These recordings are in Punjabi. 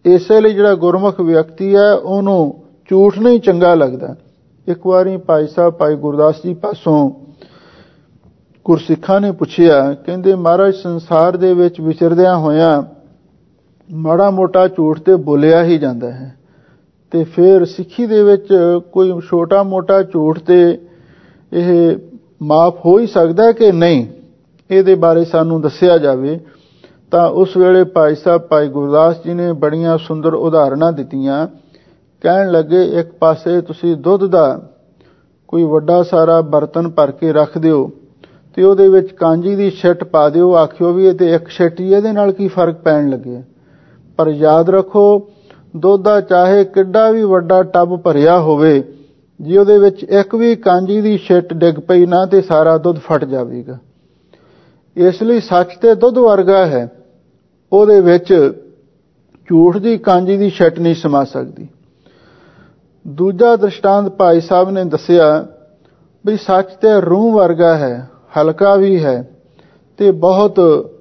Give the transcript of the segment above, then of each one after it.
ਇਸੇ ਲਈ ਜਿਹੜਾ ਗੁਰਮੁਖ ਵਿਅਕਤੀ ਹੈ ਉਹਨੂੰ ਝੂਠ ਨਹੀਂ ਚੰਗਾ ਲੱਗਦਾ। ਇੱਕ ਵਾਰੀ ਭਾਈ ਸਾਹਿਬ ਭਾਈ ਗੁਰਦਾਸ ਜੀ ਪਾਸੋਂ ਗੁਰਸਿੱਖਾਂ ਨੇ ਪੁੱਛਿਆ, ਕਹਿੰਦੇ ਮਹਾਰਾਜ ਸੰਸਾਰ ਦੇ ਵਿੱਚ ਵਿਚਰਦਿਆਂ ਹੋਇਆਂ ਮਾੜਾ ਮੋਟਾ ਝੂਠ ਤੇ ਬੋਲਿਆ ਹੀ ਜਾਂਦਾ ਹੈ, ਤੇ ਫਿਰ ਸਿੱਖੀ ਦੇ ਵਿੱਚ ਕੋਈ ਛੋਟਾ ਮੋਟਾ ਝੂਠ ਤੇ ਇਹ ਮਾਫ ਹੋ ਹੀ ਸਕਦਾ ਕਿ ਨਹੀਂ, ਇਹਦੇ ਬਾਰੇ ਸਾਨੂੰ ਦੱਸਿਆ ਜਾਵੇ। ਤਾਂ ਉਸ ਵੇਲੇ ਭਾਈ ਸਾਹਿਬ ਭਾਈ ਗੁਰਦਾਸ ਜੀ ਨੇ ਬੜੀਆਂ ਸੁੰਦਰ ਉਦਾਹਰਨਾਂ ਦਿੱਤੀਆਂ। ਕਹਿਣ ਲੱਗੇ, ਇੱਕ ਪਾਸੇ ਤੁਸੀਂ ਦੁੱਧ ਦਾ ਕੋਈ ਵੱਡਾ ਸਾਰਾ ਬਰਤਨ ਭਰ ਕੇ ਰੱਖ ਦਿਓ ਤੇ ਉਹਦੇ ਵਿੱਚ ਕਾਂਜੀ ਦੀ ਛਿੱਟ ਪਾ ਦਿਓ, ਆਖਿਓ ਵੀ ਇਹ ਤੇ ਇੱਕ ਛਿੱਟ ਹੀ, ਇਹਦੇ ਨਾਲ ਕੀ ਫਰਕ ਪੈਣ ਲੱਗੇ। ਪਰ ਯਾਦ ਰੱਖੋ, ਦੁੱਧ ਦਾ ਚਾਹੇ ਕਿੱਡਾ ਵੀ ਵੱਡਾ ਟੱਬ ਭਰਿਆ ਹੋਵੇ, ਜੇ ਉਹਦੇ ਵਿੱਚ ਇੱਕ ਵੀ ਕਾਂਜੀ ਦੀ ਛਿੱਟ ਡਿੱਗ ਪਈ ਨਾ ਤੇ ਸਾਰਾ ਦੁੱਧ ਫਟ ਜਾਵੇਗਾ। ਇਸ ਲਈ ਸੱਚ ਤੇ ਦੁੱਧ ਵਰਗਾ ਹੈ, ਉਹਦੇ ਵਿੱਚ ਝੂਠ ਦੀ ਕਾਂਜੀ ਦੀ ਛਿੱਟ ਨਹੀਂ ਸਮਾ ਸਕਦੀ। ਦੂਜਾ ਦ੍ਰਿਸ਼ਟਾਂਤ ਭਾਈ ਸਾਹਿਬ ਨੇ ਦੱਸਿਆ ਵੀ ਸੱਚ ਤੇ ਰੂਹ ਵਰਗਾ ਹੈ, ਹਲਕਾ ਵੀ ਹੈ ਤੇ ਬਹੁਤ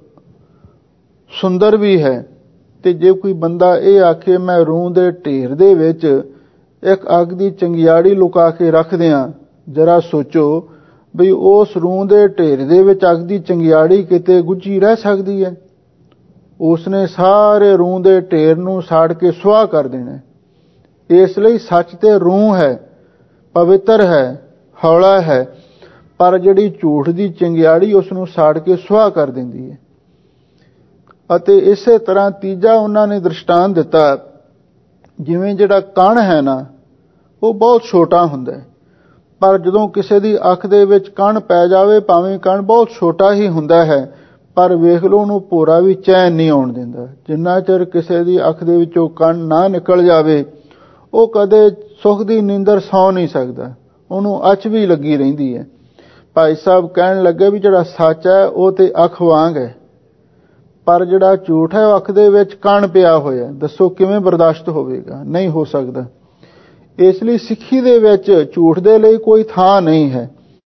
ਸੁੰਦਰ ਵੀ ਹੈ। ਤੇ ਜੇ ਕੋਈ ਬੰਦਾ ਇਹ ਆਖੇ ਮੈਂ ਰੂਹ ਦੇ ਢੇਰ ਦੇ ਵਿੱਚ ਇੱਕ ਅੱਗ ਦੀ ਚੰਗਿਆੜੀ ਲੁਕਾ ਕੇ ਰੱਖ ਦਿਆਂ, ਜਰਾ ਸੋਚੋ ਵੀ ਉਸ ਰੂਹ ਦੇ ਢੇਰ ਦੇ ਵਿੱਚ ਅੱਗ ਦੀ ਚੰਗਿਆੜੀ ਕਿਤੇ ਗੁੱਝੀ ਰਹਿ ਸਕਦੀ ਹੈ? ਉਸਨੇ ਸਾਰੇ ਰੂਹ ਦੇ ਢੇਰ ਨੂੰ ਸਾੜ ਕੇ ਸੁਆਹ ਕਰ ਦੇਣਾ। ਇਸ ਲਈ ਸੱਚ ਤੇ ਰੂਹ ਹੈ, ਪਵਿੱਤਰ ਹੈ, ਹੌਲਾ ਹੈ, ਪਰ ਜਿਹੜੀ ਝੂਠ ਦੀ ਚੰਗਿਆੜੀ ਉਸ ਨੂੰ ਸਾੜ ਕੇ ਸੁਆਹ ਕਰ ਦਿੰਦੀ ਹੈ। ਅਤੇ ਇਸੇ ਤਰ੍ਹਾਂ ਤੀਜਾ ਉਹਨਾਂ ਨੇ ਦ੍ਰਿਸ਼ਟਾਂਤ ਦਿੱਤਾ, ਜਿਵੇਂ ਜਿਹੜਾ ਕਣ ਹੈ ਨਾ, ਉਹ ਬਹੁਤ ਛੋਟਾ ਹੁੰਦਾ ਹੈ, ਪਰ ਜਦੋਂ ਕਿਸੇ ਦੀ ਅੱਖ ਦੇ ਵਿੱਚ ਕਣ ਪੈ ਜਾਵੇ, ਭਾਵੇਂ ਕਣ ਬਹੁਤ ਛੋਟਾ ਹੀ ਹੁੰਦਾ ਹੈ, ਪਰ ਵੇਖ ਲਓ ਉਹਨੂੰ ਭੋਰਾ ਵੀ ਚੈਨ ਨਹੀਂ ਆਉਣ ਦਿੰਦਾ। ਜਿੰਨਾ ਚਿਰ ਕਿਸੇ ਦੀ ਅੱਖ ਦੇ ਵਿੱਚੋਂ ਕਣ ਨਾ ਨਿਕਲ ਜਾਵੇ, ਉਹ ਕਦੇ ਸੁੱਖ ਦੀ ਨੀਂਦਰ ਸੌਂ ਨਹੀਂ ਸਕਦਾ, ਉਹਨੂੰ ਅੱਚ ਵੀ ਲੱਗੀ ਰਹਿੰਦੀ ਹੈ। ਭਾਈ ਸਾਹਿਬ ਕਹਿਣ ਲੱਗੇ ਵੀ ਜਿਹੜਾ ਸੱਚ ਹੈ ਉਹ ਤੇ ਅੱਖ ਵਾਂਗ ਹੈ, ਪਰ ਜਿਹੜਾ ਝੂਠ ਹੈ ਉਹ ਅੱਖ ਦੇ ਵਿੱਚ ਕਣ ਪਿਆ ਹੋਇਆ, ਦੱਸੋ ਕਿਵੇਂ ਬਰਦਾਸ਼ਤ ਹੋਵੇਗਾ? ਨਹੀਂ ਹੋ ਸਕਦਾ। ਇਸ ਲਈ ਸਿੱਖੀ ਦੇ ਵਿੱਚ ਝੂਠ ਦੇ ਲਈ ਕੋਈ ਥਾਂ ਨਹੀਂ ਹੈ।